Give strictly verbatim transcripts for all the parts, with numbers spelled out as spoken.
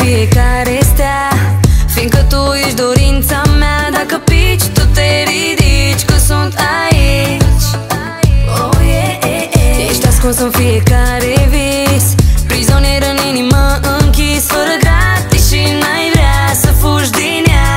fiecare stea, fiindcă tu ești dorința mea. Dacă pici, tu te ridici, că sunt aici. Oh, yeah, yeah, yeah. Ești ascuns în fiecare vis, prizonier în inimă închis, fără gratis și n-ai vrea să fugi din ea.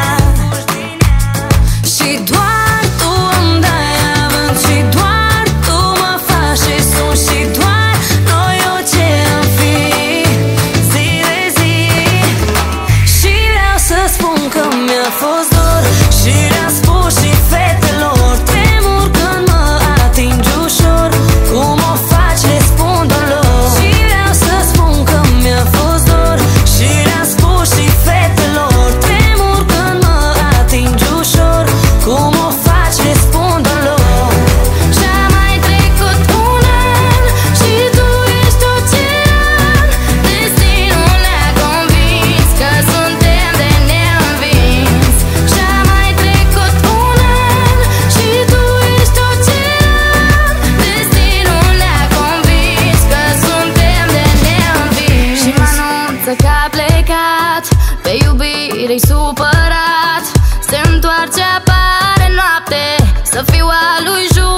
Și doar tu îmi dai avânt, și doar tu mă faci și sunt, și doar noi ocean fi zi de zi. Și vreau să spun că mi-a fost dor și le-am spus și fetelor. Tremur când mă atingi ușor, cum o faci le spun doar lor. Și vreau să spun că mi-a fost dor și le-am spus și fetelor. Tremur când mă atingi ușor, cum o faci le spun doar lor. Și-a mai trecut un an și tu ești ocean. Destinul ne-a convins că suntem de neînvins. Și-a mai trecut un an și tu ești ocean. Destinul ne-a convins că suntem de neînvins. Și mă anunță că a plecat, pe iubire-i supărat. Se întoarce, apare noapte, să fiu a lui Jur.